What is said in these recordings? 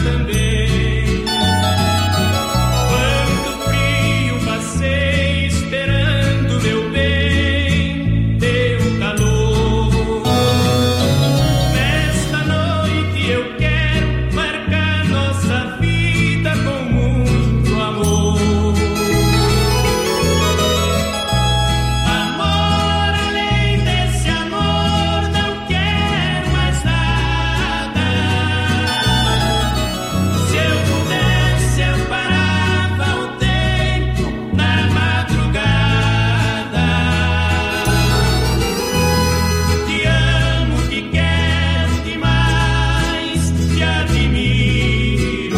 também. Quanto frio passei esperando meu bem, teu calor. Nesta noite eu quero marcar nossa vida com muito amor. Amor, além desse amor, não quero mais nada. Se eu pudesse, eu parava o tempo na madrugada. Te amo, te quero demais, te admiro.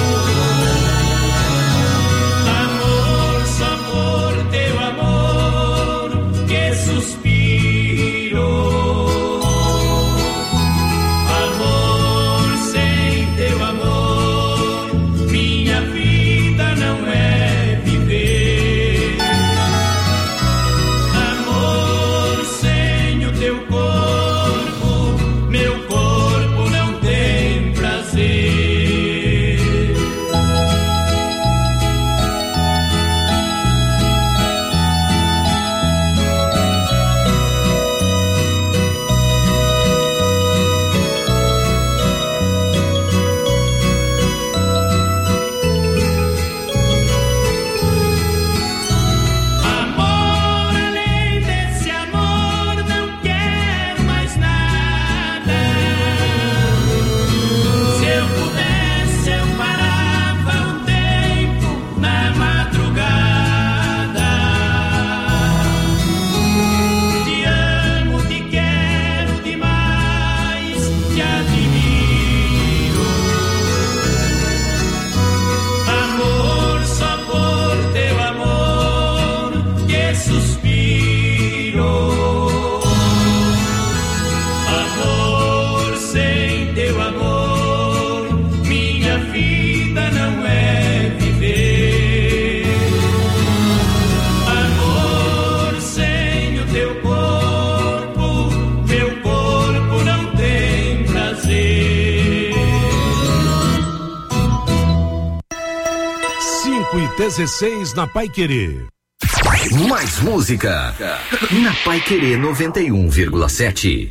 Amor, só por teu amor que suspiro. Amor, sem teu amor, minha vida não é viver. Amor, sem o teu corpo, meu corpo não tem prazer. Amor, além desse amor, não quero mais nada. Se eu pudesse, eu parava o tempo na madrugada. Te amo, te quero demais, te admiro. Amor, só por teu amor que suspiro. Amor, sem teu amor, minha vida não é viver. Amor, sem o teu corpo, meu corpo não tem prazer. 5:16 na Paiquerê. Mais música na Paiquerê 91,7.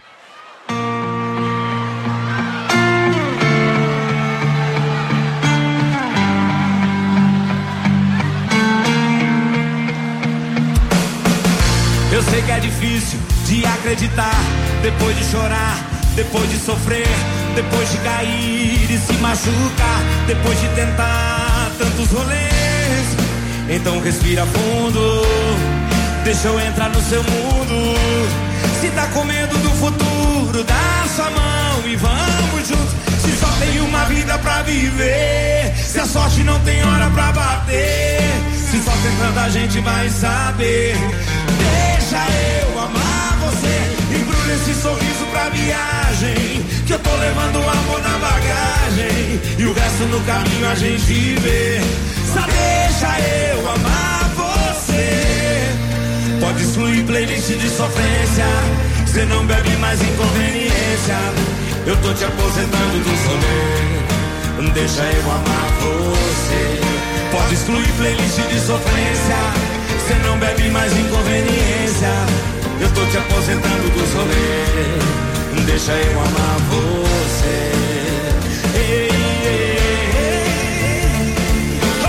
Eu sei que é difícil de acreditar, depois de chorar, depois de sofrer, depois de cair e se machucar, depois de tentar tantos rolês. Então respira fundo, deixa eu entrar no seu mundo. Se tá com medo do futuro, dá sua mão e vamos juntos. Se só tem uma vida pra viver, se a sorte não tem hora pra bater, se só tentando a gente vai saber. Deixa eu amar você, embrulha esse sorriso pra viagem, que eu tô levando amor na bagagem, e o resto no caminho a gente vê. Só deixa eu amar você. Pode excluir playlist de sofrência, cê não bebe mais inconveniência. Eu tô te aposentando do rolê, deixa eu amar você. Pode excluir playlist de sofrência, cê não bebe mais inconveniência. Eu tô te aposentando do rolê, deixa eu amar você. Ei, ei, ei, oh.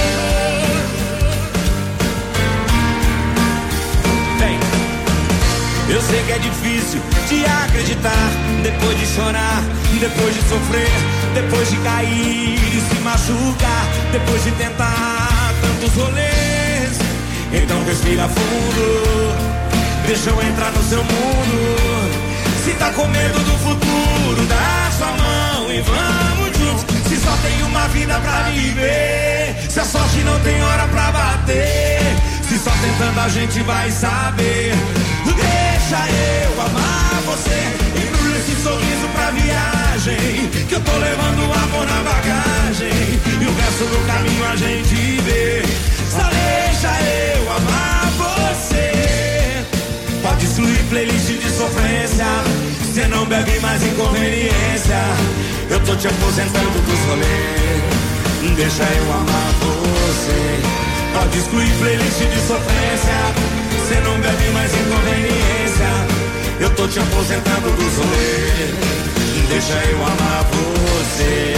Bem, eu sei que é difícil de acreditar, depois de chorar, depois de sofrer, depois de cair e se machucar, depois de tentar tantos rolês. Então respira fundo, deixa eu entrar no seu mundo. Se tá com medo do futuro, dá sua mão e vamos juntos. Se só tem uma vida pra viver, se a sorte não tem hora pra bater, se só tentando a gente vai saber. Deixa eu amar você, embrulha esse sorriso pra viagem, que eu tô levando amor na bagagem, e o resto do caminho a gente vê. Só deixa eu amar você. Pode excluir playlist de sofrência, Cê não bebe mais inconveniência. Eu tô te aposentando dos rolês. Deixa eu amar você. Pode excluir playlist de sofrência. Cê não bebe mais inconveniência. Eu tô te aposentando dos rolês. Deixa eu amar você.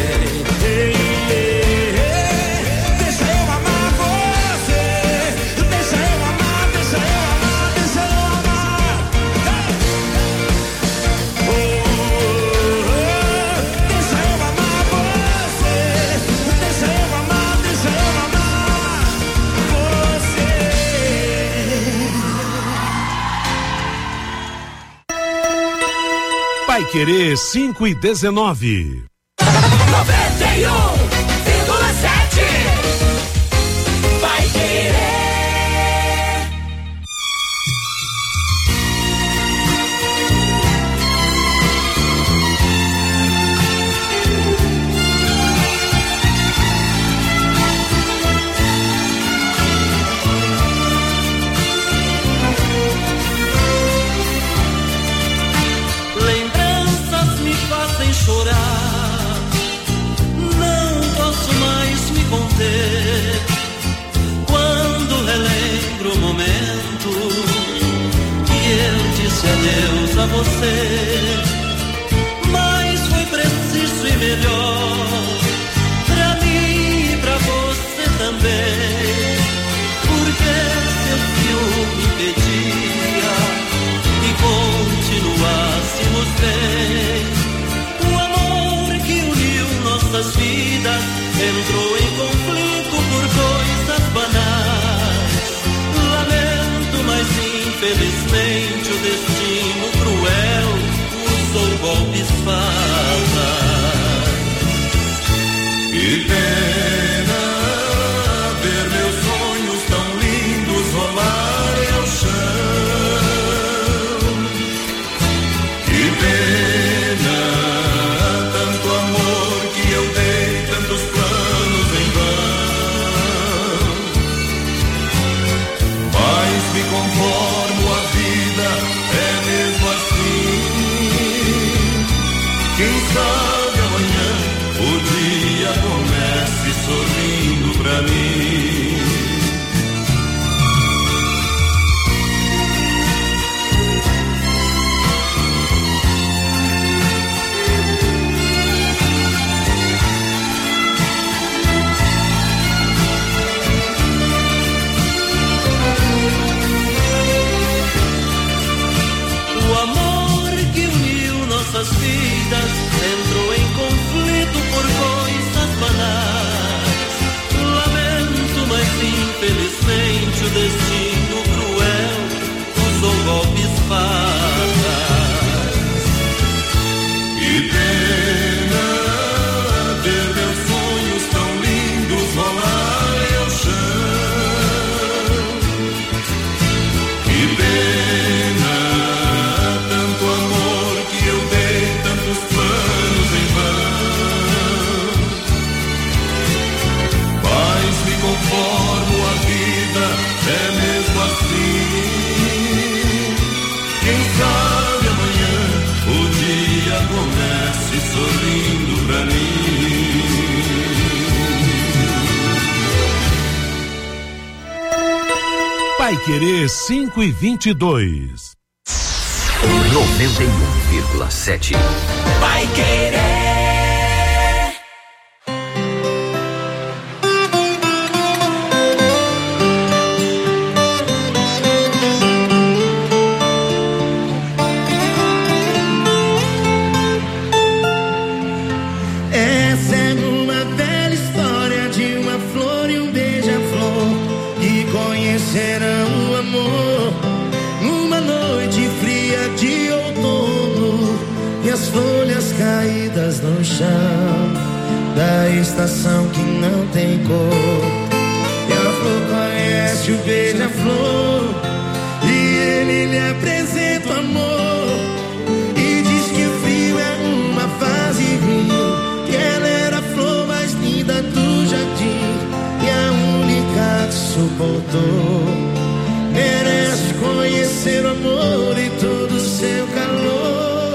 Deixa eu amar você. Deixa eu amar, deixa eu amar, deixa eu amar. Deixa eu amar você. Deixa eu amar, deixa eu amar você. Paiquerê 5:19. 91,7. Paiquerê. Lembranças me fazem chorar, não posso mais me conter. Quando relembro o momento que eu disse adeus a você, mas foi preciso e melhor pra mim e pra você também, porque seu ciúme impedia que continuássemos bem. O amor que uniu nossas vidas entrou em conflito por coisas banais. Lamento, mas infelizmente o destino cruel usou golpes fatais. Que pena ver meus sonhos tão lindos rolarem ao chão. Que pena, tanto amor que eu dei, tantos planos em vão. Mas me conformo, a vida é mesmo assim. Quem sabe amanhã o dia comece sorrindo pra mim. O amor que uniu nossas vidas entrou em conflito por coisas banais. Lamento, mas infelizmente o destino cruel usou golpes fatais. Que pena ver meus sonhos tão lindos rolarem ao chão. Que pena, tanto amor que eu dei, tantos planos em vão. Mas me conformo, a vida é mesmo assim. Quem sabe amanhã o dia comece sorrindo pra mim. Paiquerê 5:22. 91,7. Paiquerê. Essa é uma bela história de uma flor e um beija-flor que conhecerão o amor numa noite fria de outono, e as folhas caídas no chão da estação que não tem cor. E a flor conhece o beija-flor e ele lhe apresenta o amor, e diz que o frio é uma fase ruim, que ela era a flor mais linda do jardim e a única que suportou. Merece conhecer o amor e todo o seu calor.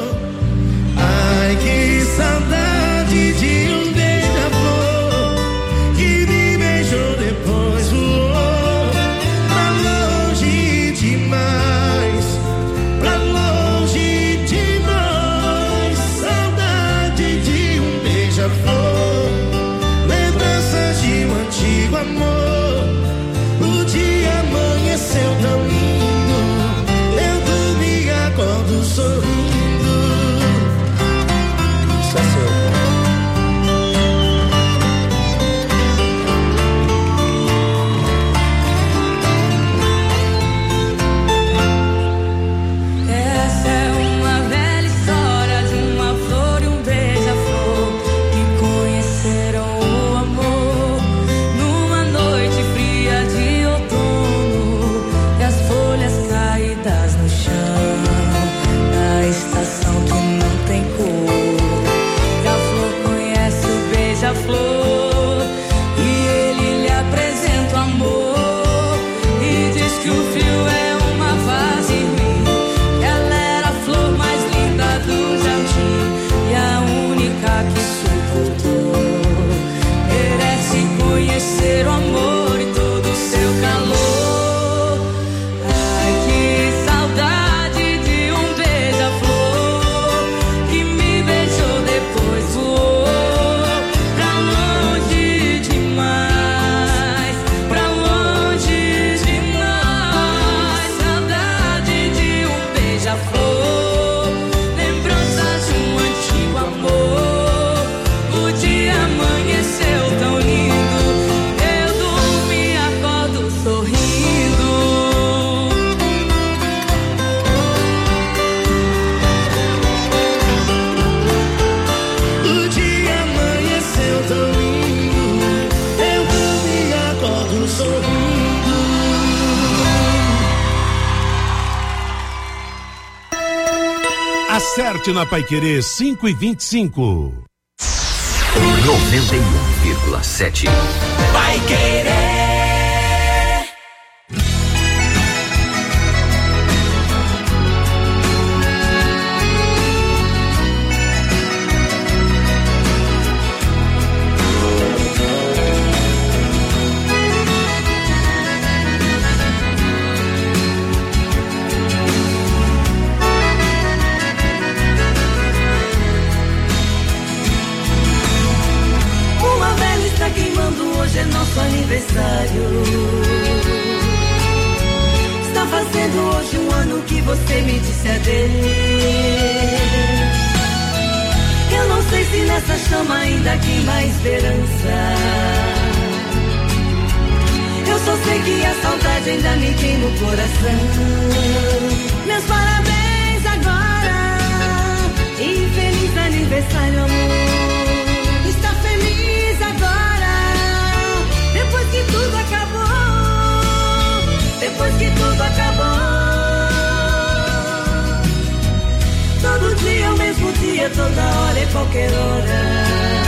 Acerte na Paiquerê 5:25. 91,7. Paiquerê. Hoje é nosso aniversário. Está fazendo hoje um ano que você me disse adeus. Eu não sei se nessa chama ainda queima a esperança. Eu só sei que a saudade ainda me queima o coração. Meus parabéns agora e feliz aniversário, amor. Está feliz agora? Depois que tudo acabou, depois que tudo acabou. Todo dia é o mesmo dia, toda hora é qualquer hora.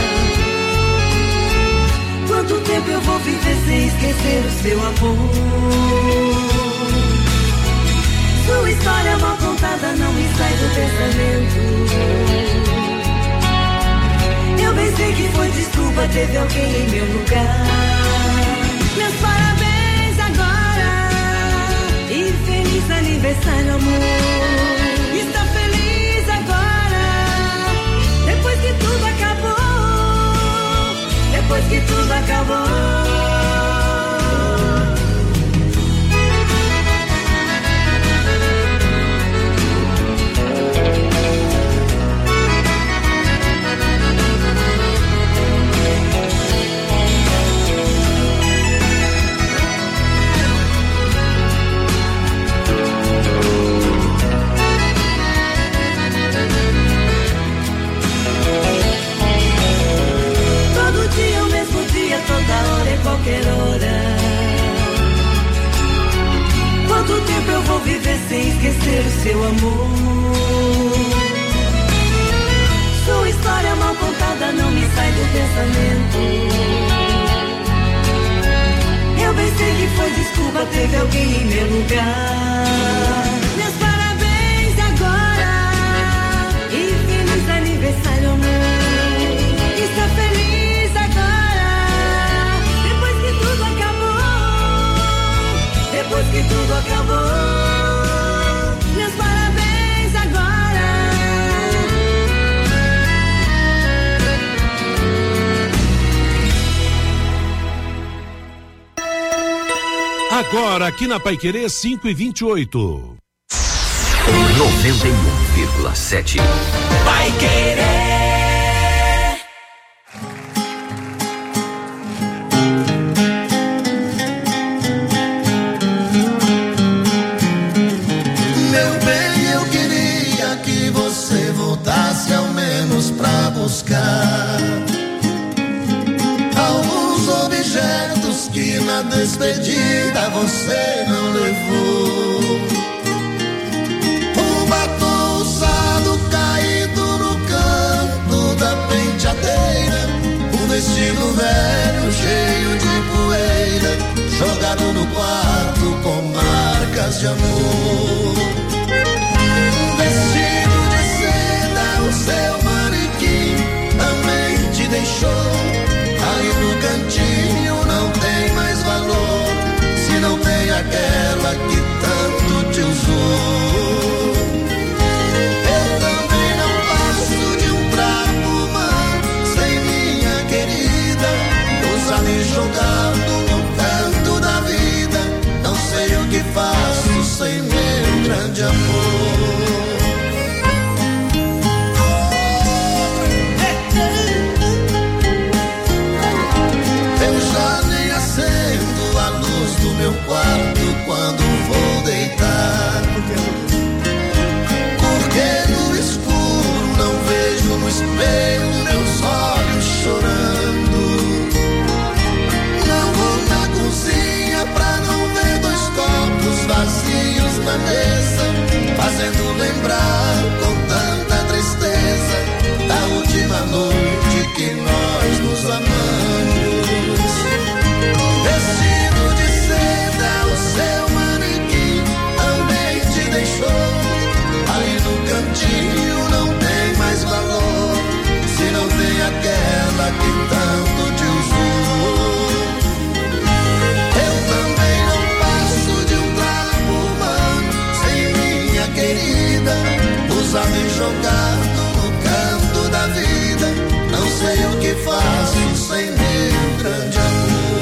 Quanto tempo eu vou viver sem esquecer o seu amor? Sua história mal contada não me sai do pensamento. Eu bem sei que foi desculpa, teve alguém em meu lugar. Meus parabéns agora e feliz aniversário, amor. Está feliz agora, depois que tudo acabou, depois que tudo acabou. Toda hora é qualquer hora. Quanto tempo eu vou viver sem esquecer o seu amor? Sua história mal contada não me sai do pensamento. Eu bem sei que foi desculpa, teve alguém em meu lugar. Meus parabéns agora e feliz aniversário, amor. Está feliz agora, depois que tudo acabou. Meus parabéns agora. Agora aqui na Paiquerê 5:28. 91,7. Paiquerê. Voltasse ao menos pra buscar alguns objetos que na despedida você não levou. Um batom usado caído no canto da penteadeira, um vestido velho cheio de poeira jogado no quarto com marcas de amor. O seu manequim também te deixou. Aí no cantinho não tem mais valor, se não tem aquela que tanto te usou. Eu também não passo de um trapo humano sem minha querida, usado e jogado no canto da vida. Não sei o que faço sem meu grande amor. meus amantes. Vestido de seda, o seu manequim também te deixou. Ali no cantinho não tem mais valor, se não tem aquela que tanto te usou. Eu também não passo de um trapo humano, sem minha querida, usado e jogado no canto da vida. Não sei o que faço sem meu grande amor.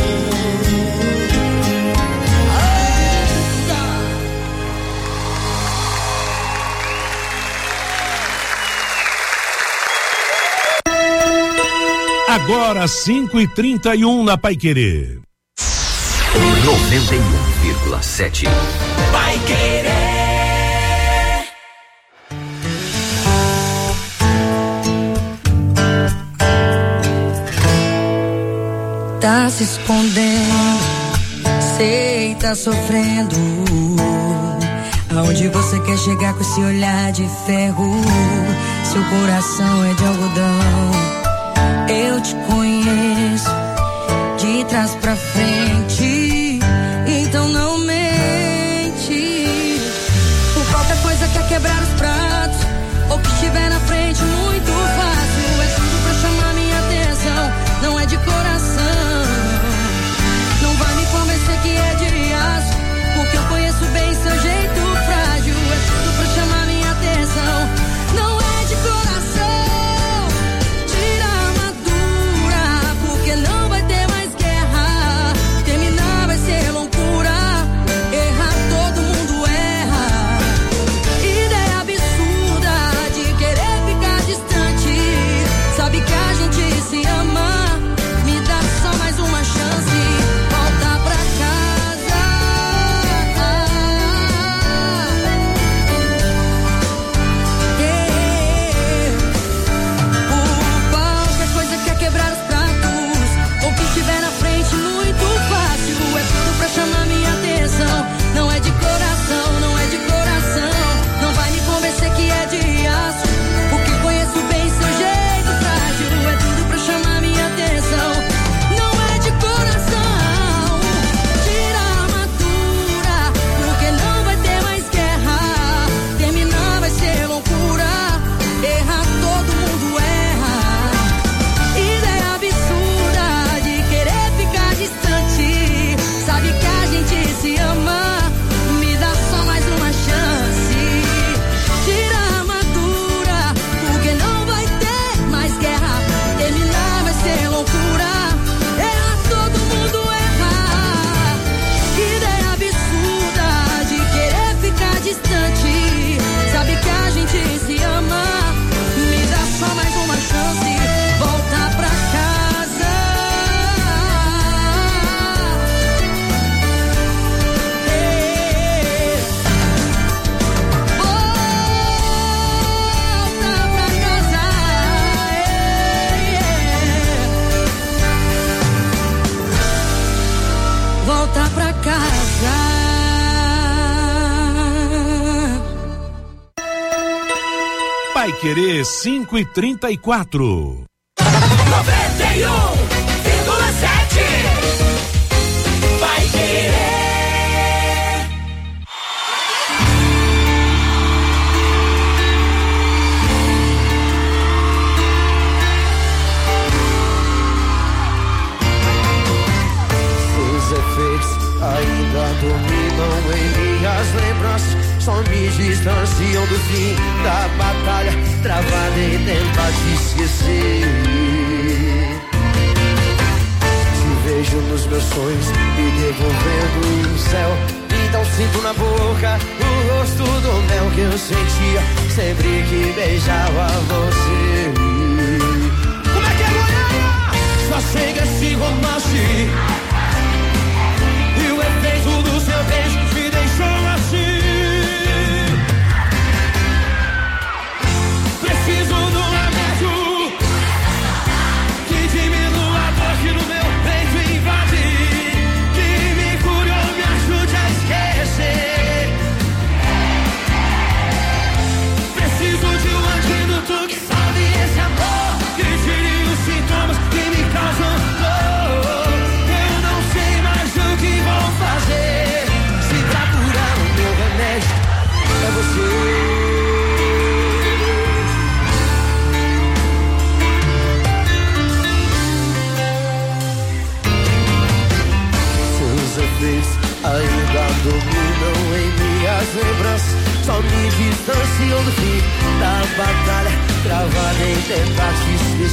Agora 5h31 na Paiquerê. 91,7. Paiquerê. Tá se escondendo, sei, tá sofrendo. Aonde você quer chegar com esse olhar de ferro? Seu coração é de algodão. Eu te conheço de trás pra frente, então não mente. Por qualquer coisa quer quebrar os pratos, ou que estiver na frente muito fácil. É tudo pra chamar minha atenção, não é de coração. Não vai me convencer que é de aço, porque eu conheço bem seu jeito frágil. É tudo pra chamar minha atenção, não é de coração. Não vai ter mais guerra, terminar vai ser loucura. Errar todo mundo erra. Ideia absurda de querer ficar distante. Sabe que a gente se ama, me dá só mais uma chance. Volta pra casa. Qualquer coisa quer quebrar os pratos, ou que estiver na frente muito fácil. É tudo pra chamar minha atenção, não é de coração, não é de coração. Não vai me convencer que é de aço, porque conheço bem seu jeito frágil. É tudo pra chamar minha atenção, não é de coração. Tira a armadura, porque não vai ter mais guerra. Terminar vai ser loucura. Errar todo mundo erra. Ideia absurda de querer ficar distante. Sabe que a gente se ama, me dá só mais uma chance. Tira a armadura, porque não vai ter mais guerra. Terminar vai ser loucura. Erra todo mundo erra. Ideia absurda de querer ficar distante. Sabe que a gente se ama, me dá só mais uma chance. Volta pra casa. Volta pra casa. Paiquerê 5h34. 91,7. Paiquerê. Os efeitos ainda dominam em minhas lembranças, só me distanciam do fim da batalha travada em tentar te esquecer. Te vejo nos meus sonhos me devolvendo o céu, então sinto na boca o rosto do mel que eu sentia sempre que beijava você. Como é que é, Goiânia? Só chega esse romance e o efeito do seu beijo me deixou assim. Preciso de um remédio que diminua a dor que no meu peito invade, que me cure ou me ajude a esquecer. Preciso de um antídoto que salve esse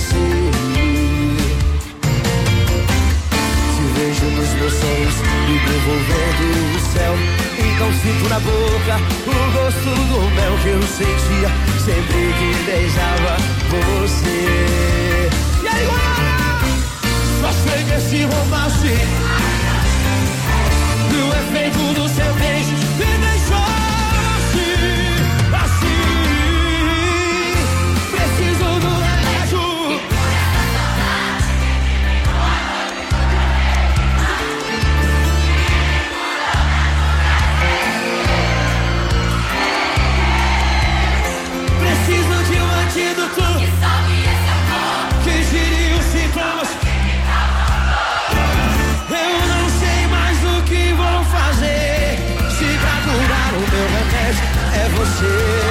você. Te vejo nos meus sonhos, me envolvendo o céu. Então sinto na boca o gosto do mel que eu sentia sempre que beijava você. E aí, galera? Só sei que esse romance o efeito do seu beijo me deixou assim. Preciso do remédio. Preciso de um antídoto que salve esse amor, que gire os sintomas. Eu não sei mais o que vou fazer, se pra curar o meu remédio é você.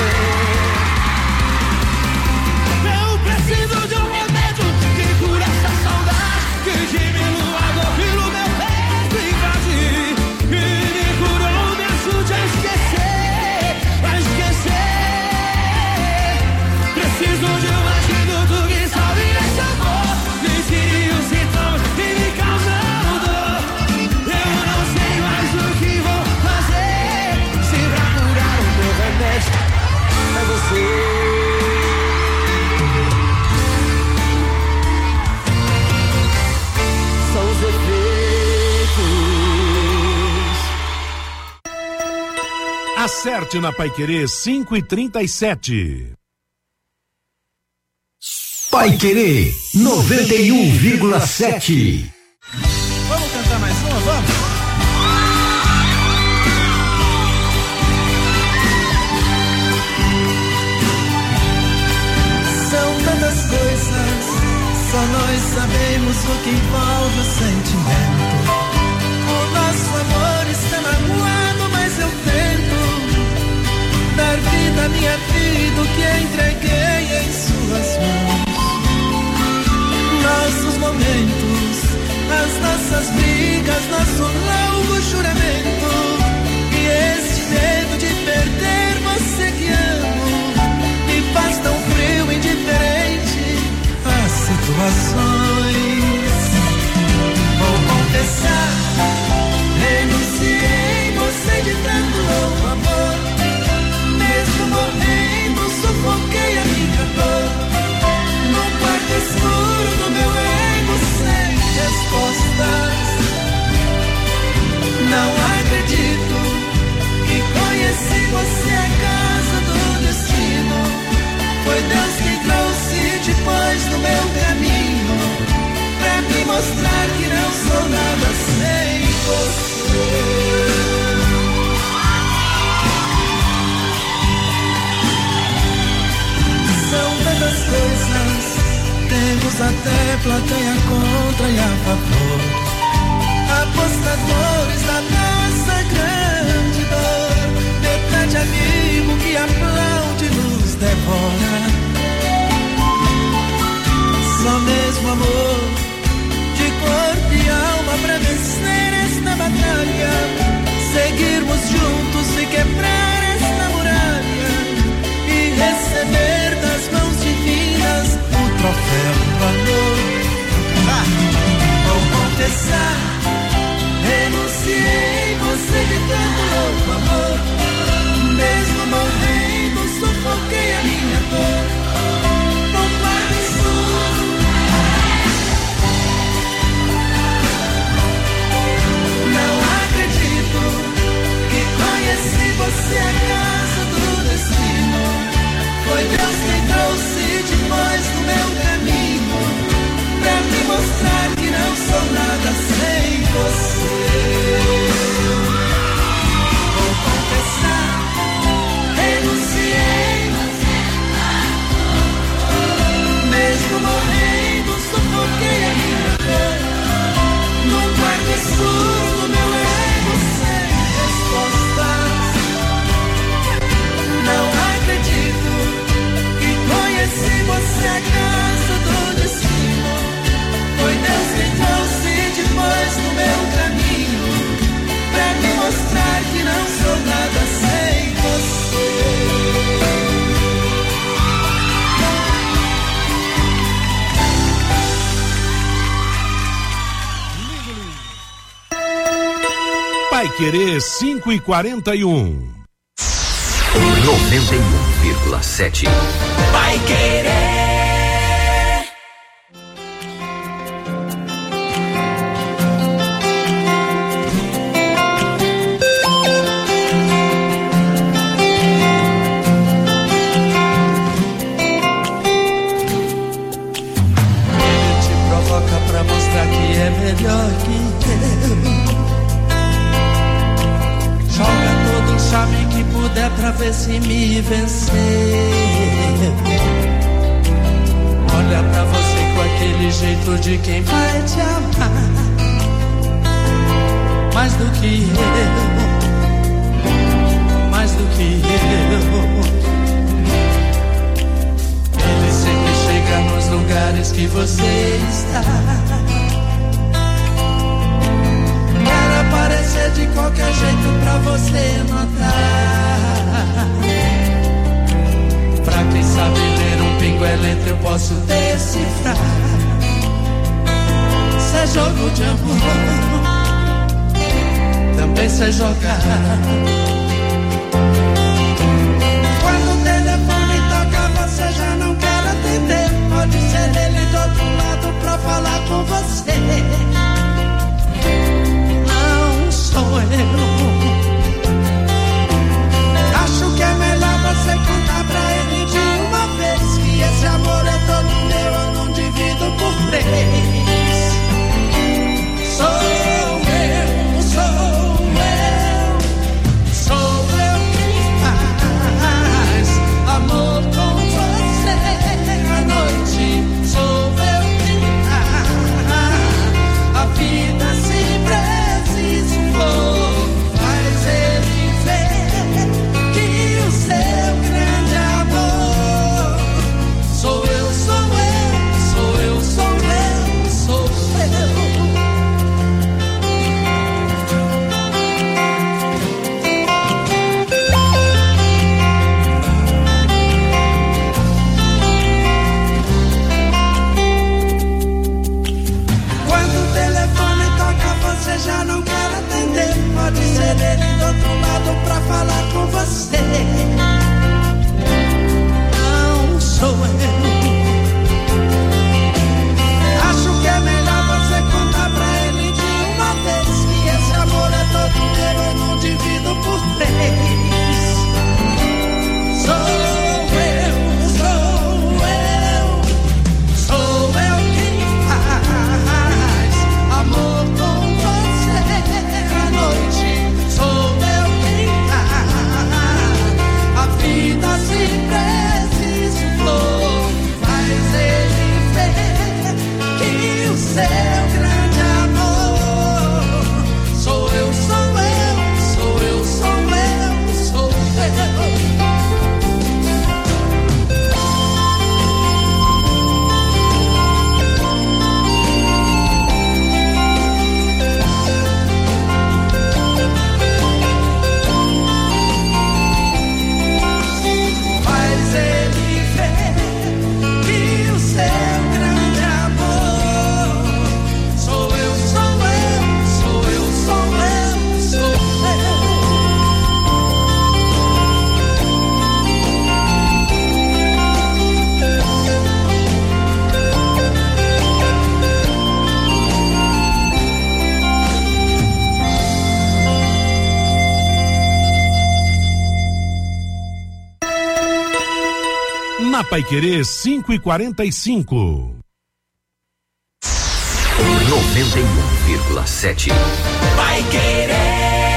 Eu preciso de um remédio que cura essa saudade, que diminua a dor pelo meu peito invadir, que me curou, me ajude a esquecer, a esquecer. Preciso de um antídoto que salve esse amor, que tire os sintomas e me causam dor. Eu não sei mais o que vou fazer, se pra curar o meu remédio é você. São os efeitos. Acerte na Paiquerê 5h37. Paiquerê 91,7. Vamos cantar mais uma, vamos? São tantas coisas, só nós sabemos o que envolve o sentimento. O nosso amor está magoado, mas eu tento dar vida à minha vida, o que entreguei em suas mãos. Nossos momentos, as nossas brigas, nosso longo juramento, e este medo de perder você que amo me faz tão frio e indiferente às situações. Vou confessar, renunciei você de tanto louco amor, mesmo morrendo sufoquei a minha dor. No quarto escuro do meu ego sem respostas, não acredito que conheci você a casa do destino. Foi Deus que trouxe depois do meu caminho, pra me mostrar que não sou nada sem você. São tantas coisas, temos até plateia contra e a favor, apostadores da nossa grande dor, metade amigo que aplaude nos devora. Só mesmo amor de corpo e alma pra vencer esta batalha, seguirmos juntos e quebrar esta muralha e receber das mãos divinas o troféu do amor. Vou confessar, renunciei você de tanto louco amor, mesmo morrendo sufoquei a minha dor. No quarto escuro Paiquerê 5:41. 91,7. Paiquerê. Melhor que eu. Joga todo o charme que puder pra ver se me vencer. Olha pra você com aquele jeito de quem vai te amar mais do que eu, mais do que eu. Ele sempre chega nos lugares que você está. Aparecer de qualquer jeito pra você notar. Pra quem sabe ler um pingo é letra, eu posso decifrar. Cê jogo de amor, também sei jogar. Quando o telefone toca, você já não quer atender. Pode ser ele do outro lado pra falar com você. Sou eu. Acho que é melhor você contar pra ele de uma vez que esse amor é todo meu, eu não divido por 3. Sou eu, sou eu, sou eu quem faz amor com você à noite. Sou eu quem dá a vida se preciso. Faz ele ver que o seu grande amor sou eu, sou eu, sou eu, sou eu, sou eu. Quando o telefone toca, você já não quer atender. Pode ser ele do outro lado pra falar com você. Não sou eu. Acho que é melhor você contar pra ele de uma vez que esse amor é todo meu, eu não divido por 3. Sou eu, sou eu, sou eu quem faz amor com você à noite. Sou eu quem dá a vida se preciso for. Faz ele ver que o seu grande amor sou eu, sou eu, sou eu, sou eu, sou eu. Faz ele ver que o seu grande amor sou eu, sou eu, sou eu, sou eu, sou eu. Na Paiquerê 5:45. 91,7. Paiquerê.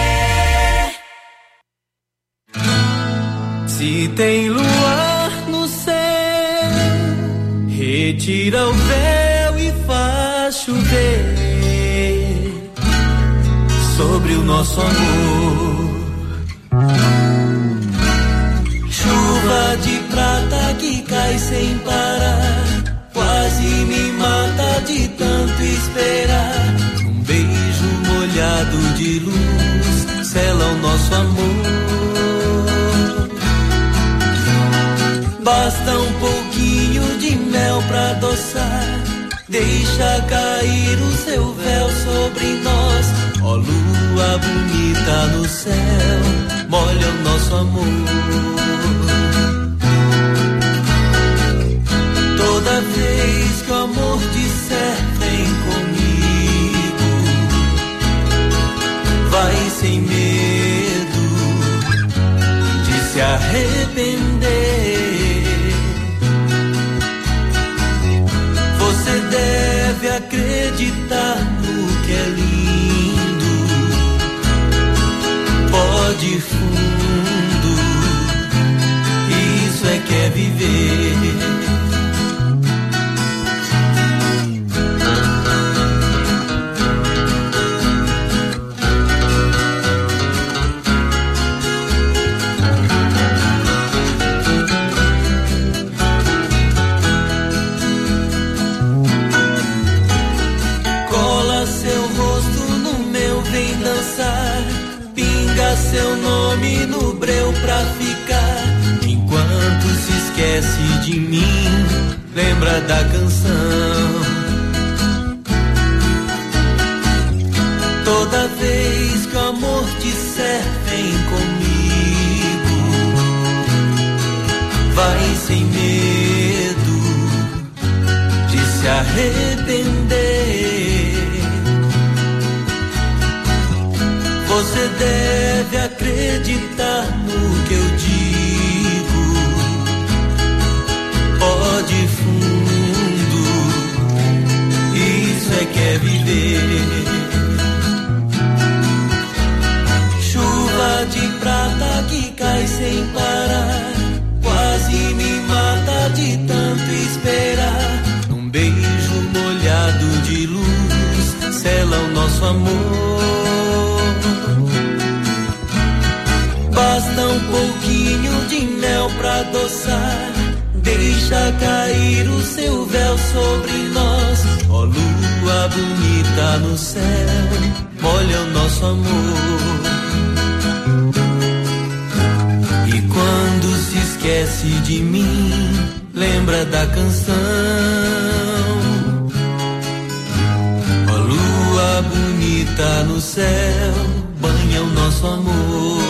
Se tem luar no céu, retira o véu e faz chover sobre o nosso amor. Chuva de prata que cai sem parar, quase me mata de tanto esperar. Um beijo molhado de luz sela o nosso amor. Basta um pouquinho de mel pra adoçar, deixa cair o seu véu sobre nós. Ó lua bonita no céu, molha o nosso amor. Toda vez que o amor disser vem comigo, vai sem medo de se arrepender. Você deve acreditar no que é lindo, pode fundo, isso é que é viver. Seu nome no breu pra ficar. Enquanto se esquece de mim, lembra da canção. Toda vez que o amor disser vem comigo, vai sem medo de se arrepender. Você deve acreditar no que eu digo, pode fundo, isso é que é viver. Chuva de prata que cai sem parar, quase me mata de tanto esperar. Num beijo molhado de luz, sela o nosso amor. Basta um pouquinho de mel pra adoçar, deixa cair o seu véu sobre nós. Ó lua bonita no céu, molha o nosso amor. E quando se esquece de mim, lembra da canção. Ó lua bonita no céu, banha o nosso amor.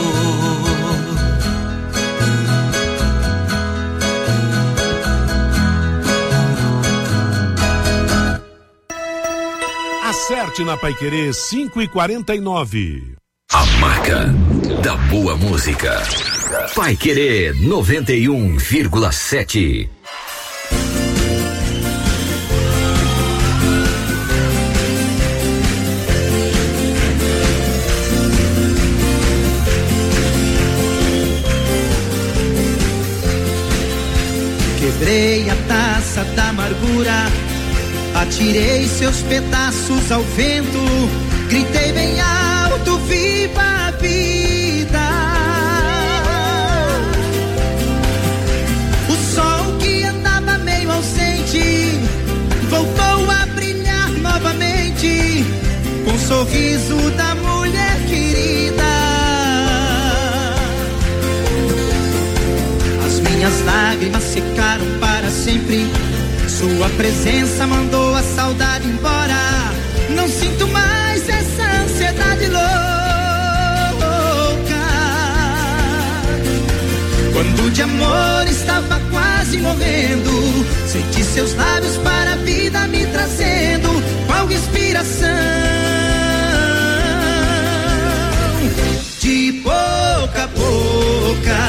Acerte na Paiquerê 5h49. A marca da boa música. Paiquerê 91,7. Quebrei a taça da amargura, atirei seus pedaços ao vento, gritei bem alto, viva a vida. O sol que andava meio ausente voltou a brilhar novamente, com o sorriso da mulher querida. As minhas lágrimas secaram para sempre, sua presença mandou a saudade embora. Não sinto mais essa ansiedade louca. Quando de amor estava quase morrendo, senti seus lábios para a vida me trazendo, qual inspiração. De boca a boca,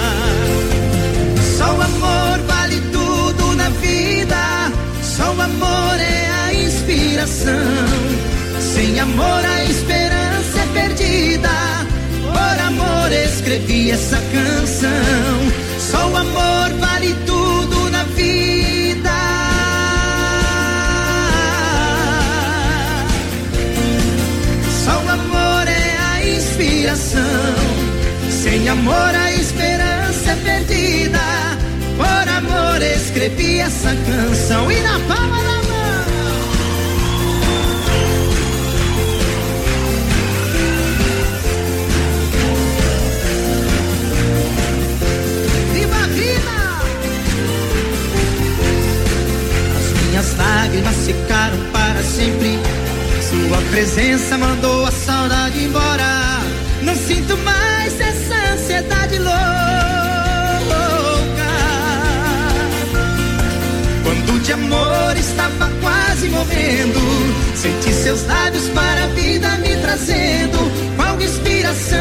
só o amor vale tudo na vida, só o amor é a inspiração. Sem amor a esperança é perdida, por amor escrevi essa canção. Só o amor vale tudo na vida, só o amor é a inspiração. Sem amor a esperança é perdida, por amor escrevi essa canção. E na palma da mão, viva a vida! As minhas lágrimas secaram para sempre, Sua presença mandou a saudade embora. Não sinto mais essa ansiedade louca. Quando de amor estava quase morrendo, senti seus lábios para a vida me trazendo qual inspiração.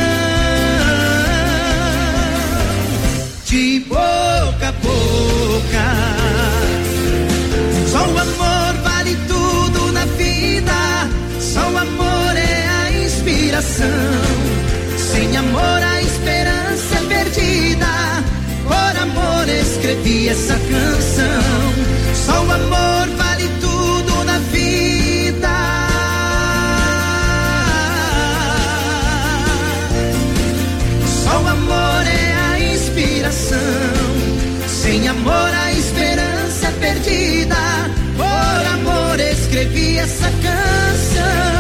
De boca a boca, só o amor vale tudo na vida. Só o amor é a inspiração. Sem amor a esperança é perdida. Por amor escrevi essa canção. Só o amor vale tudo na vida. Só o amor é a inspiração. Sem amor a esperança é perdida. Por amor escrevi essa canção.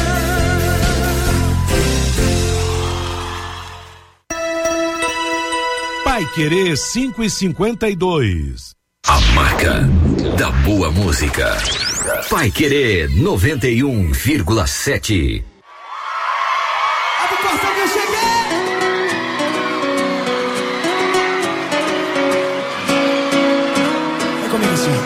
Paiquerê 5:52. A marca da boa música. Paiquerê 91,7. Abre o portão que eu cheguei. Vai comigo assim.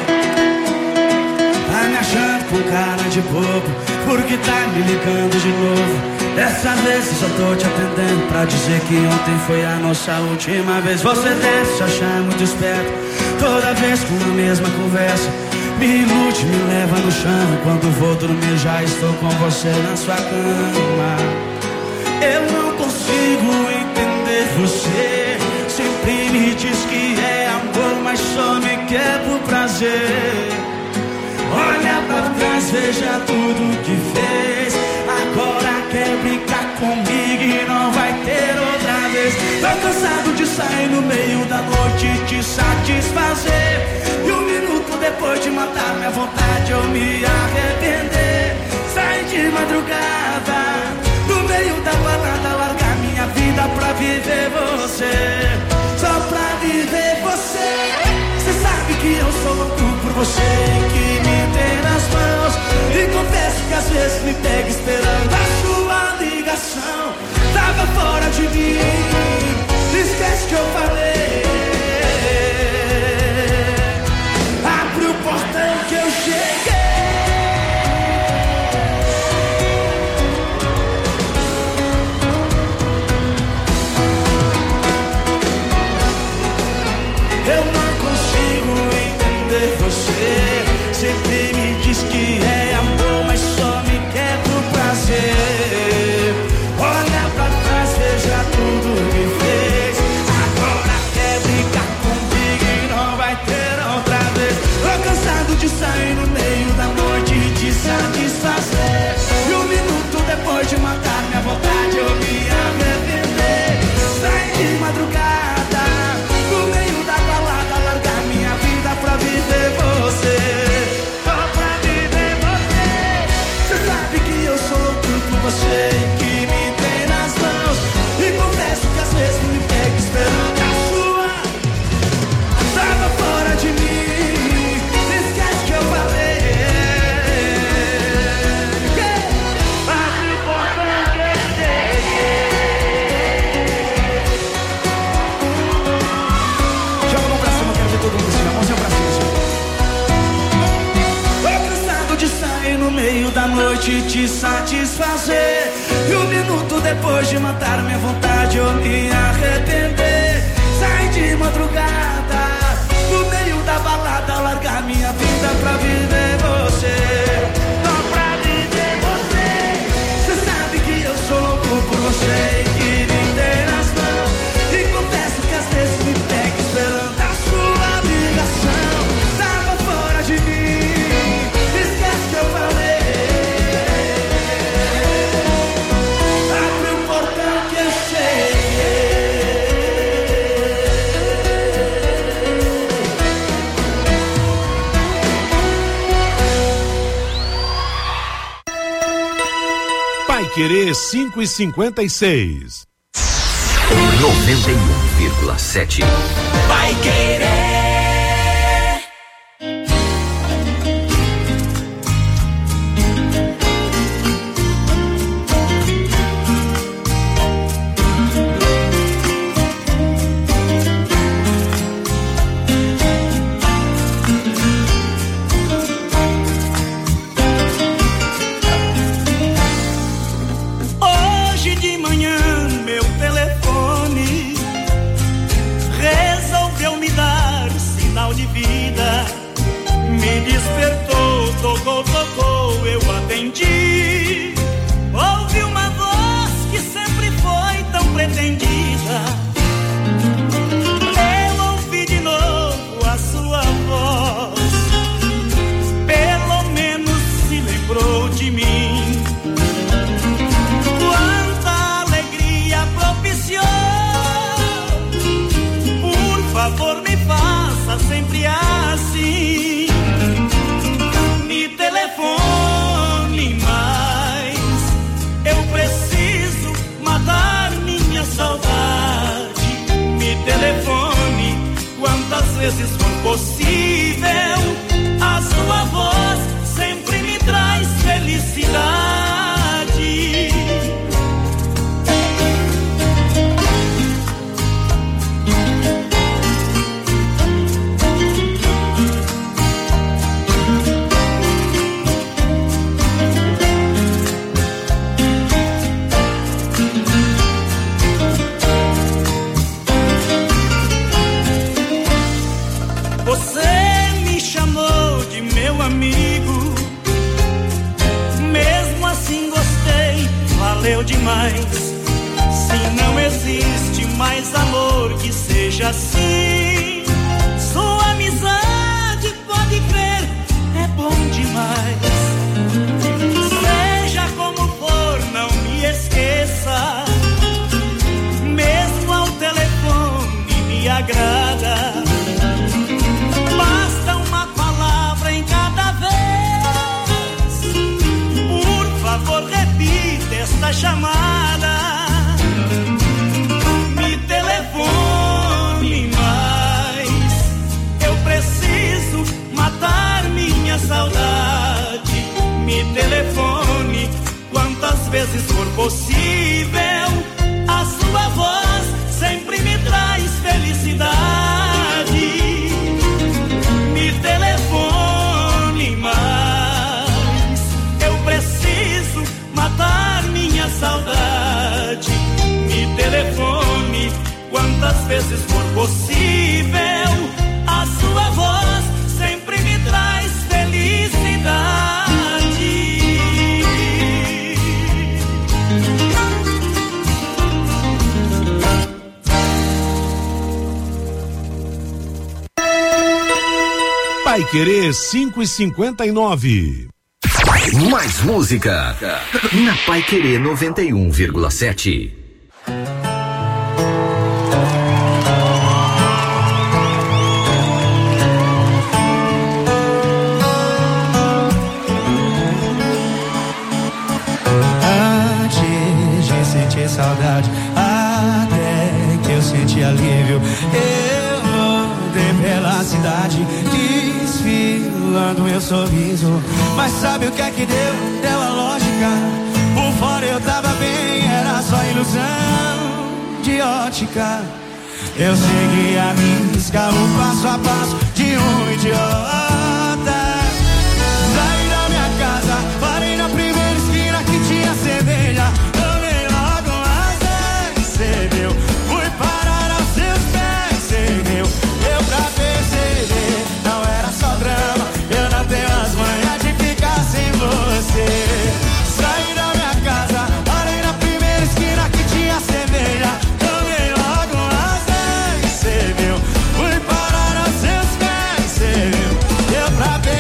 Tá me achando com cara de bobo, porque tá me ligando de novo. Dessa vez eu só tô te atendendo pra dizer que ontem foi a nossa última vez. Você deve se achar muito esperto, toda vez com a mesma conversa. Me ilude, me leva no chão. Quando vou dormir já estou com você na sua cama. Eu não consigo entender você. Sempre me diz que é amor, mas só me quer por prazer. Olha pra trás, veja tudo que fez. Agora quer brincar comigo e não vai ter outra vez. Tô cansado de sair no meio da noite e te satisfazer. E um minuto depois de matar minha vontade eu me arrepender. Sair de madrugada, no meio da balada, largar minha vida pra viver você. Só pra viver você. Cê sabe que eu sou louco por você e que me tem nas mãos. E confesso que às vezes me pega esperando a sua ligação. Tava fora de mim, esquece que eu falei. Abre o portão que eu cheguei. Eu não consigo entender você. Sempre me diz que é amor, mas só me quer por prazer. Olha pra trás, veja tudo que fez. Agora quer brincar comigo e não vai ter outra vez. Tô cansado de sair no meio da noite e te satisfazer. E um minuto depois de matar minha vontade eu me arrepender. Sair de madrugada, no meio da balada, largar minha vida pra viver você. Só pra viver você. Cê sabe que eu sou louco por você e que me tem nas mãos. E confesso que às vezes me pega esperando a sua. Tava fora de mim, esquece que eu falei. Abre o portão que eu cheguei. Joga a mão pra cima, quero ver todo mundo assim, a mãozinha pra cima. Tô cansado de sair no meio da noite e te satisfazer. E um minuto depois de matar minha vontade eu me arrepender. Sair de madrugada, no meio da balada, largar minha vida pra viver você. Só pra viver você. Cê sabe que eu sou louco por você e que me tem nas mãos. E confesso que às vezes me pega esperando a sua ligação. Tava fora de mim, esquece que eu falei. Abre o portão que eu cheguei. Paiquerê 5:56. 91,7. Paiquerê. vezes for possível, a sua voz sempre me traz felicidade. Amigo, mesmo assim gostei, valeu demais. Se não existe mais amor que seja assim, sua amizade, pode crer, é bom demais. Seja como for, não me esqueça, mesmo ao telefone me agrada. Basta uma palavra em cada vez, por favor repita esta chamada. Me telefone mais, eu preciso matar minha saudade. Me telefone quantas vezes for possível, a sua voz sempre me traz felicidade. Me telefone mais, eu preciso matar minha saudade. Me telefone quantas vezes for possível, a sua voz sempre me traz felicidade. Paiquerê 5:59. Mais música na Paiquerê 91,7. Antes de sentir saudade, até que eu senti alívio, eu rodei pela cidade, desfilando meu sorriso. Mas sabe o que é que deu? Deu a lógica. Por fora eu tava bem, era só ilusão de ótica. Eu segui a risca, o passo a passo de um idiota. Saí da minha casa, parei na primeira esquina que tinha cerveja. Tomei logo umas 10, cê viu? Fui parar aos seus pés, cê viu? Deu pra perceber, não era só drama. Eu não tenho as manhas de ficar sem você. Saí da minha casa, parei na primeira esquina que tinha cerveja. Tomei logo umas 10, cê viu? Fui parar aos seus pés, cê viu? Deu pra perceber.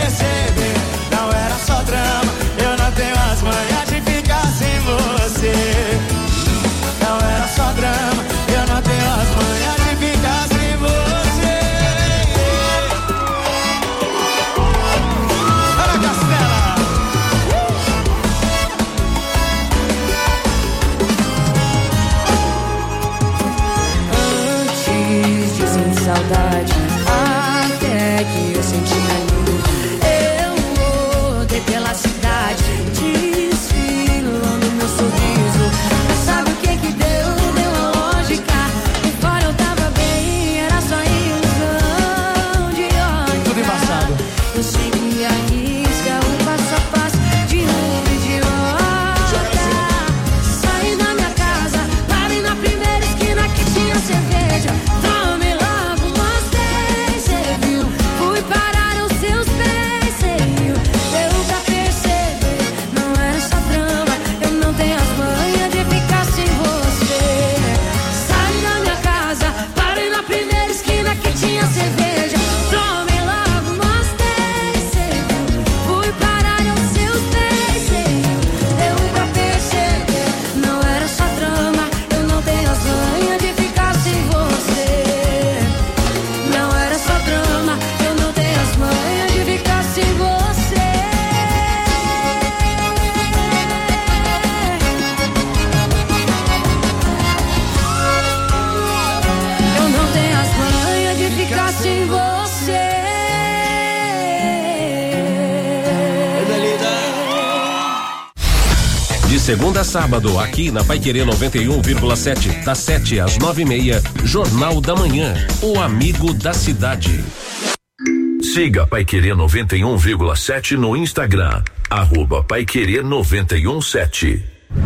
segunda a sábado, aqui na Paiquerê 91,7, das 7 às 9:30, Jornal da Manhã, o amigo da cidade. Siga Paiquerê 91,7 no Instagram, @Paiquerê 91,7.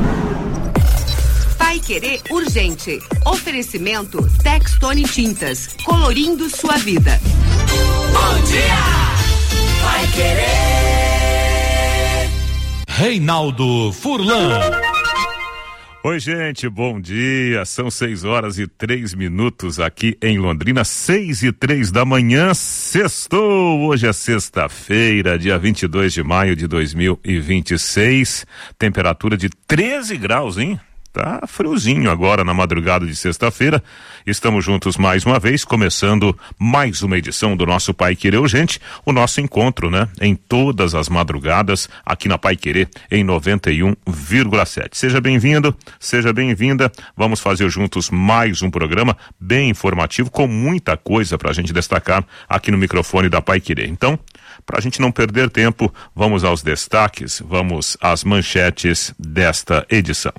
Paiquerê Urgente. Oferecimento Textone Tintas, colorindo sua vida. Bom dia, Paiquerê. Reinaldo Furlan. Oi, gente, bom dia. São 6h03 aqui em Londrina, 6:03 da manhã. Sextou. Hoje é sexta-feira, dia 22 de maio de 2026. Temperatura de 13 graus, hein? Tá friozinho agora na madrugada de sexta-feira. Estamos juntos mais uma vez, começando mais uma edição do nosso Paiquerê Urgente, o nosso encontro, né? Em todas as madrugadas, aqui na Paiquerê, em 91,7. Seja bem-vindo, seja bem-vinda. Vamos fazer juntos mais um programa bem informativo, com muita coisa pra gente destacar aqui no microfone da Paiquerê. Então, pra gente não perder tempo, vamos aos destaques, vamos às manchetes desta edição.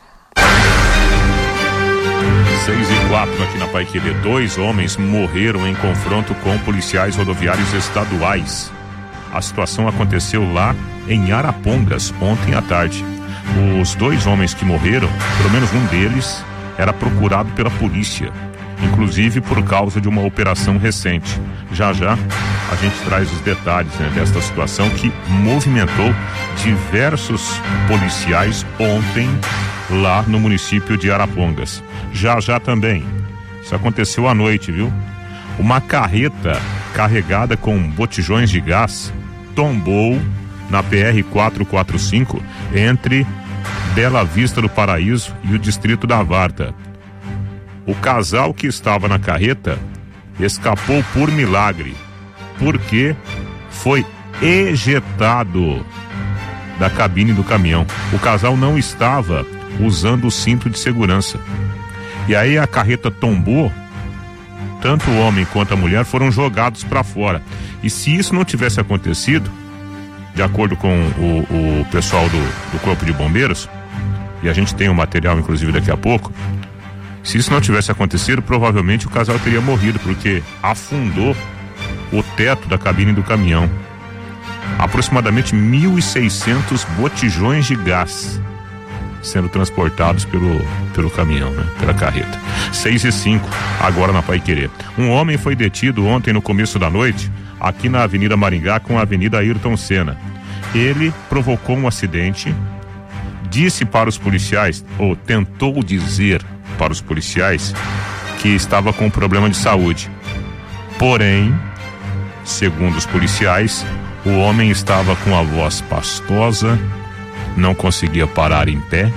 6:04 aqui na Paiquerê. 2 homens morreram em confronto com policiais rodoviários estaduais. A situação aconteceu lá em Arapongas ontem à tarde. Os 2 homens que morreram, pelo menos um deles, era procurado pela polícia, inclusive por causa de uma operação recente. Já já a gente traz os detalhes, né, desta situação que movimentou diversos policiais ontem lá no município de Arapongas. Já já também, isso aconteceu à noite, viu? Uma carreta carregada com botijões de gás tombou na PR-445 entre Bela Vista do Paraíso e o distrito da Varta. O casal que estava na carreta escapou por milagre, porque foi ejetado da cabine do caminhão. O casal não estava usando o cinto de segurança. E aí a carreta tombou, tanto o homem quanto a mulher foram jogados para fora. E se isso não tivesse acontecido, de acordo com o pessoal do Corpo de Bombeiros, e a gente tem o material inclusive daqui a pouco, se isso não tivesse acontecido, provavelmente o casal teria morrido, porque afundou o teto da cabine do caminhão. Aproximadamente 1.600 botijões de gás sendo transportados pelo caminhão, né? Pela carreta. 6:05, agora na Paiquerê. Um homem foi detido ontem no começo da noite, aqui na Avenida Maringá com a Avenida Ayrton Senna. Ele provocou um acidente, disse para os policiais, ou tentou dizer para os policiais, que estava com problema de saúde. Porém, segundo os policiais, o homem estava com a voz pastosa, não conseguia parar em pé,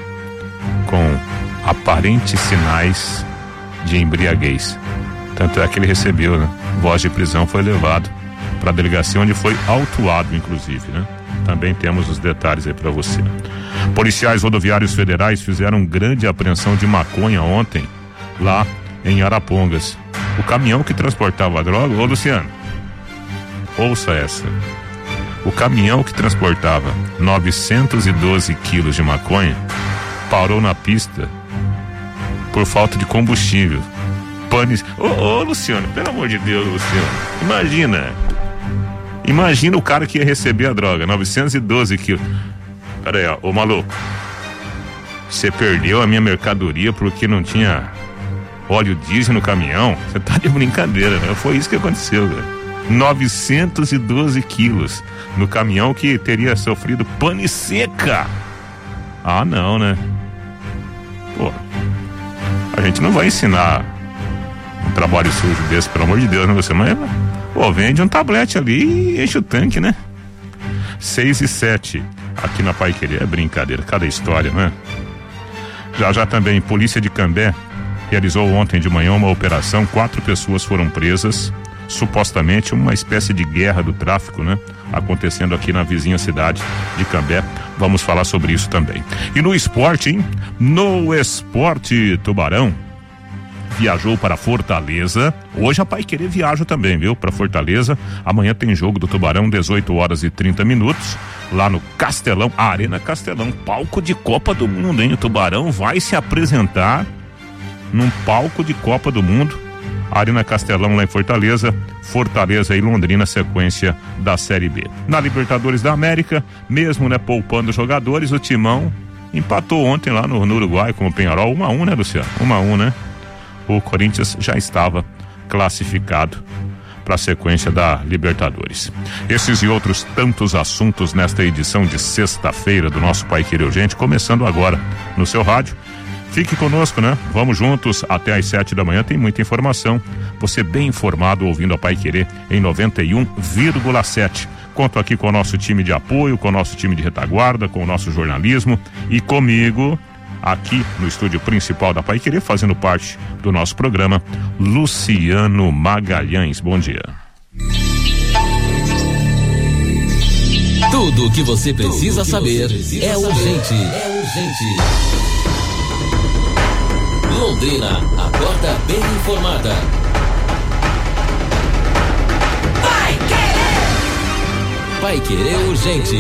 com aparentes sinais de embriaguez. Tanto é que ele recebeu, né? Voz de prisão, foi levado para a delegacia, onde foi autuado, inclusive, né? Também temos os detalhes aí para você. Policiais rodoviários federais fizeram grande apreensão de maconha ontem, lá em Arapongas. O caminhão que transportava a droga, ô Luciano, ouça essa. O caminhão que transportava 912 quilos de maconha parou na pista por falta de combustível. Ô Luciano, pelo amor de Deus, Luciano, imagina o cara que ia receber a droga, 912 quilos. Pera aí, ó, ô maluco, você perdeu a minha mercadoria porque não tinha óleo diesel no caminhão? Você tá de brincadeira, né? Foi isso que aconteceu, velho. 912 quilos no caminhão que teria sofrido pane seca. Ah, não, né? Pô, a gente não vai ensinar um trabalho sujo desse, pelo amor de Deus, né, você? Mas, pô, vende um tablete ali e enche o tanque, né? 6:07 aqui na Paiquerê. É brincadeira, cada história, né? Já já também, Polícia de Cambé realizou ontem de manhã uma operação, 4 pessoas foram presas, supostamente uma espécie de guerra do tráfico, né? Acontecendo aqui na vizinha cidade de Cambé. Vamos falar sobre isso também. E no esporte, hein? No esporte, Tubarão viajou para Fortaleza. Hoje a Paiquerê viaja também, viu? Para Fortaleza. Amanhã tem jogo do Tubarão, 18h30, lá no Castelão, Arena Castelão, palco de Copa do Mundo, hein? O Tubarão vai se apresentar num palco de Copa do Mundo. Arena Castelão lá em Fortaleza, Fortaleza e Londrina, sequência da Série B. Na Libertadores da América, mesmo, né, poupando jogadores, o Timão empatou ontem lá no Uruguai com o Penharol, 1-1, né, Luciano? 1-1, né? O Corinthians já estava classificado para a sequência da Libertadores. Esses e outros tantos assuntos nesta edição de sexta-feira do nosso Paiquerê Urgente, começando agora no seu rádio. Fique conosco, né? Vamos juntos até às 7 da manhã, tem muita informação. Você bem informado ouvindo a Paiquerê em 91,7. Conto aqui com o nosso time de apoio, com o nosso time de retaguarda, com o nosso jornalismo e comigo, aqui no estúdio principal da Paiquerê, fazendo parte do nosso programa, Luciano Magalhães. Bom dia. Tudo o que você precisa saber é urgente. Londrina, acorda bem informada. Paiquerê Urgente.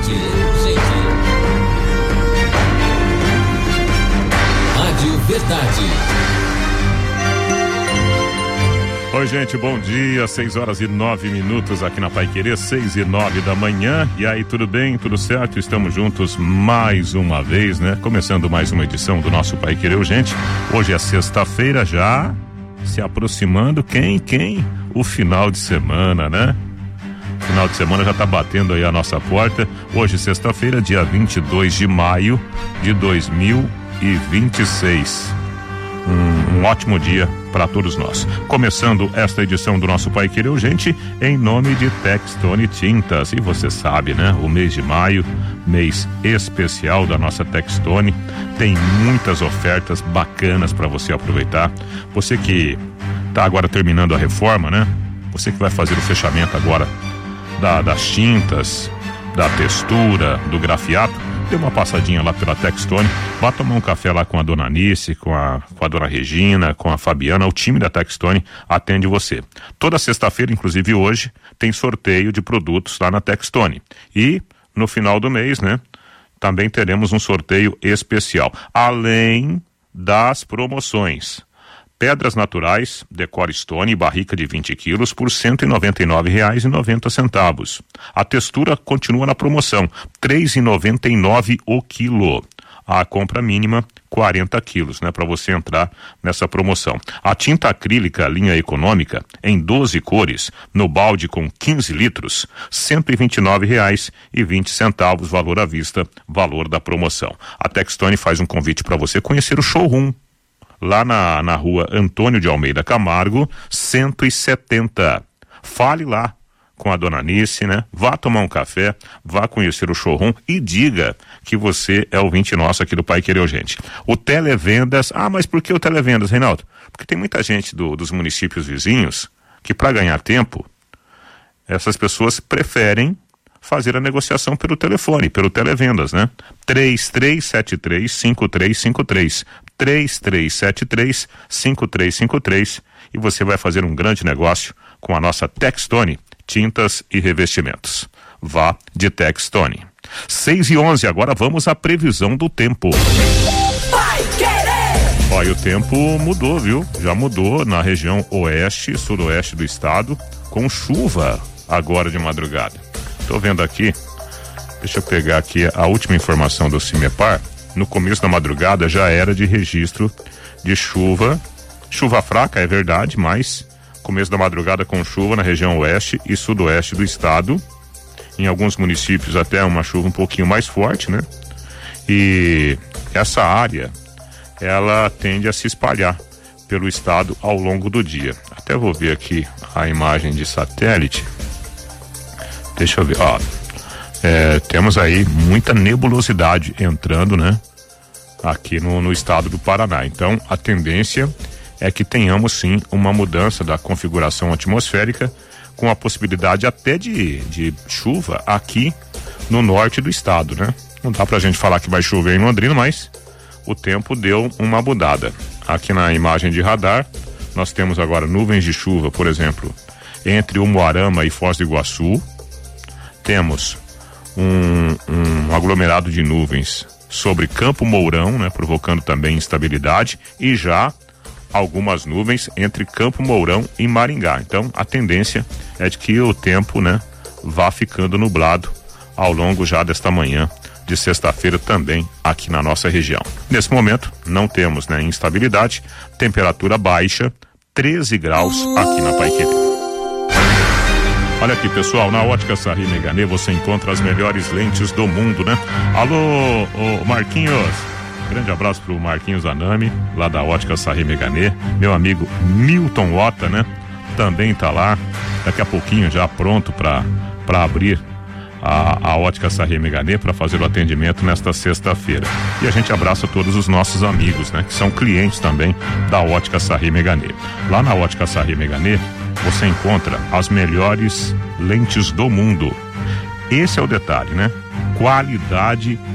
Rádio Verdade. Oi, gente, bom dia, 6h09 aqui na Paiquerê, 6h09 da manhã. E aí, tudo bem? Tudo certo? Estamos juntos mais uma vez, né? Começando mais uma edição do nosso Paiquerê Urgente. Hoje é sexta-feira, já se aproximando, quem? O final de semana, né? Final de semana já tá batendo aí a nossa porta. Hoje, sexta-feira, dia 22 de maio de 2026. Um ótimo dia para todos nós. Começando esta edição do nosso Paiquerê Urgente em nome de Textone Tintas. E você sabe, né? O mês de maio, mês especial da nossa Textone, tem muitas ofertas bacanas para você aproveitar. Você que tá agora terminando a reforma, né? Você que vai fazer o fechamento agora das tintas, da textura, do grafiato, dê uma passadinha lá pela Textone, vá tomar um café lá com a dona Anice, com a dona Regina, com a Fabiana. O time da Textone atende você. Toda sexta-feira, inclusive hoje, tem sorteio de produtos lá na Textone. E no final do mês, né, também teremos um sorteio especial, além das promoções. Pedras naturais, Decor Stone, barrica de 20 quilos por R$ 199,90. A textura continua na promoção, R$ 3,99 o quilo. A compra mínima, 40 quilos, né? Para você entrar nessa promoção. A tinta acrílica, linha econômica, em 12 cores, no balde com 15 litros, R$ 129,20, valor à vista, valor da promoção. A Textone faz um convite para você conhecer o showroom, lá na rua Antônio de Almeida Camargo, 170. Fale lá com a dona Anice, né? Vá tomar um café, vá conhecer o showroom e diga que você é ouvinte nosso aqui do Paiquerê Urgente. O Televendas, mas por que o Televendas, Reinaldo? Porque tem muita gente dos municípios vizinhos que, para ganhar tempo, essas pessoas preferem fazer a negociação pelo telefone, pelo Televendas, né? 3373-5353, 3373-5353, e você vai fazer um grande negócio com a nossa Textone, tintas e revestimentos. Vá de Textone. 6h11, agora vamos à previsão do tempo. Olha, o tempo mudou, viu? Já mudou na região oeste e sudoeste do estado, com chuva agora de madrugada. Tô vendo aqui, deixa eu pegar aqui a última informação do CIMEPAR. No começo da madrugada já era de registro de chuva fraca, é verdade, mas começo da madrugada com chuva na região oeste e sudoeste do estado. Em alguns municípios até uma chuva um pouquinho mais forte, né? E essa área, ela tende a se espalhar pelo estado ao longo do dia. Até vou ver aqui a imagem de satélite. Deixa eu ver, temos aí muita nebulosidade entrando, né? Aqui no estado do Paraná. Então, a tendência é que tenhamos sim uma mudança da configuração atmosférica, com a possibilidade até de chuva aqui no norte do estado, né? Não dá pra gente falar que vai chover em Londrina, mas o tempo deu uma mudada. aqui na imagem de radar, nós temos agora nuvens de chuva, por exemplo, entre Umuarama e Foz do Iguaçu. Temos um aglomerado de nuvens sobre Campo Mourão, né, provocando também instabilidade, e já algumas nuvens entre Campo Mourão e Maringá. Então, a tendência é de que o tempo, né, vá ficando nublado ao longo já desta manhã de sexta-feira também aqui na nossa região. Nesse momento, não temos, né, instabilidade, temperatura baixa, 13 graus aqui na Paiquerê. Olha aqui, pessoal, na Ótica Sarri Meganê você encontra as melhores lentes do mundo, né? Alô, Marquinhos. Grande abraço pro Marquinhos Anami, lá da Ótica Sarri Meganê. Meu amigo Milton Ota, né? Também tá lá. Daqui a pouquinho já pronto para abrir a Ótica Sarri Meganê para fazer o atendimento nesta sexta-feira. E a gente abraça todos os nossos amigos, né? Que são clientes também da Ótica Sarri Meganê. Lá na Ótica Sarri Meganê você encontra as melhores lentes do mundo. Esse é o detalhe, né? Qualidade